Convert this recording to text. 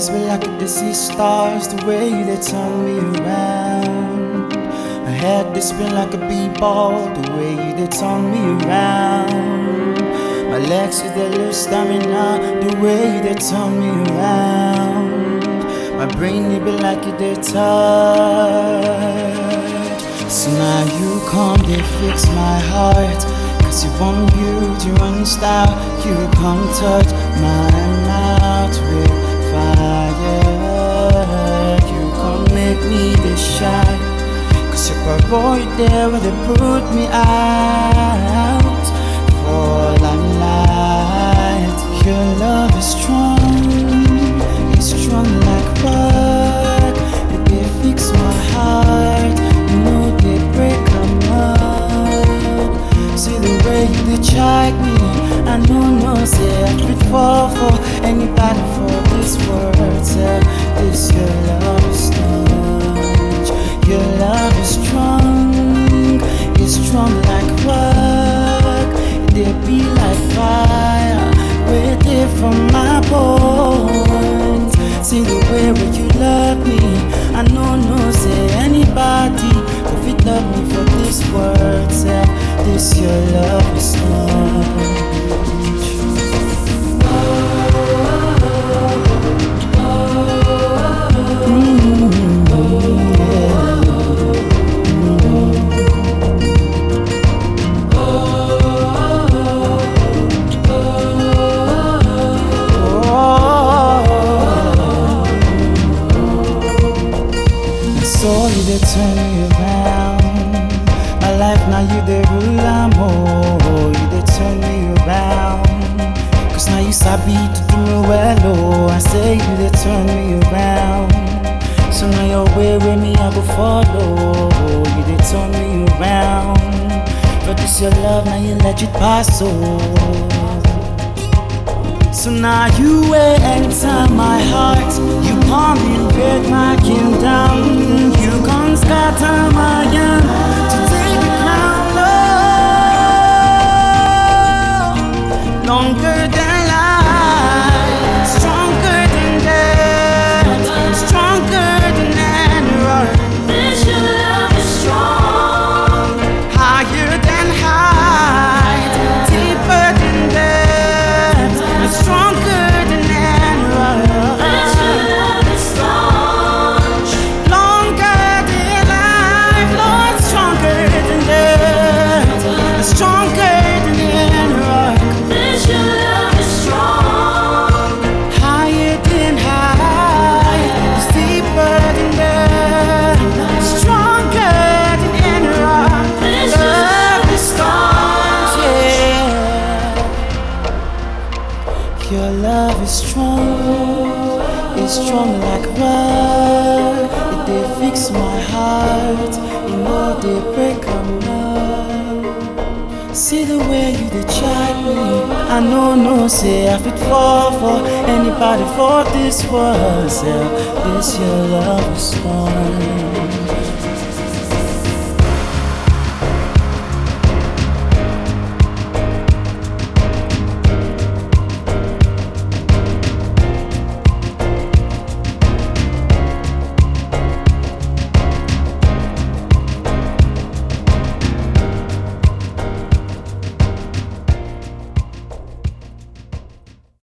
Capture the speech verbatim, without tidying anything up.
legs were like the sea stars, the way they turn me around. My head they spin like a b-ball, the way they turn me around. My legs is they lose stamina, the way they turn me around. My brain it be like it they touch. So now you come, they fix my heart. Cause you want beauty, one style. You come touch my mouth with fire. You come make me the shine. Cause you're a boy there where they put me out for a night. Your love is strong, it's strong like rock. They fix my heart, you know they break my heart. See the way you they check me, I know no say I could fall for anybody for this world. Say this your love is strange, your love is strong, it's strong like rock. They be like fire, waiting from my bones. See the way where you love me, I know no say anybody if it love me for this world. Say this your love is strange. So you they turn me around. My life now you they rule am oh. You they turn me around. Cause now you sabi to do me well oh. I say you they turn me around. So now your way with me I go follow. You they turn me around. But this your love now you let it pass oh. So now you will enter my heart. You come invade my kingdom. You come scatter my young to take the crown, Lord. Longer than life, stronger than death, stronger than any rock. This your love is strong, higher than height, deeper than depth, stronger than any rock. this your love is strong, Longer than life, Lord, stronger than death, stronger than any rock. this your love is strong, Higher than high, deeper than depth, stronger than any rock. this your love is strong, Yeah. Your love is strong, it's strong like rock. It they fix my heart, you know they break my heart. See the way you they check me, I know no say I fit fall for anybody for this world. Say this your love is strong.